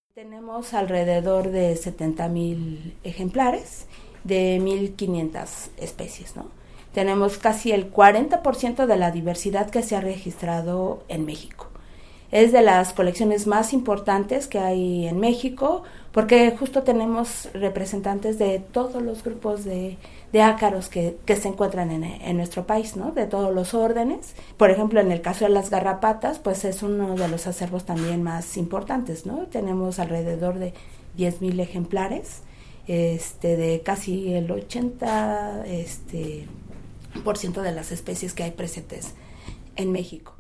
Tenemos alrededor de 70,000 ejemplares de 1,500 especies, ¿no? Tenemos casi el 40% de la diversidad que se ha registrado en México. Es de las colecciones más importantes que hay en México, porque justo tenemos representantes de todos los grupos de ácaros que se encuentran en nuestro país, ¿no? De todos los órdenes. Por ejemplo, en el caso de las garrapatas, pues es uno de los acervos también más importantes, ¿no? Tenemos alrededor de 10,000 ejemplares, de casi el 80% de las especies que hay presentes en México.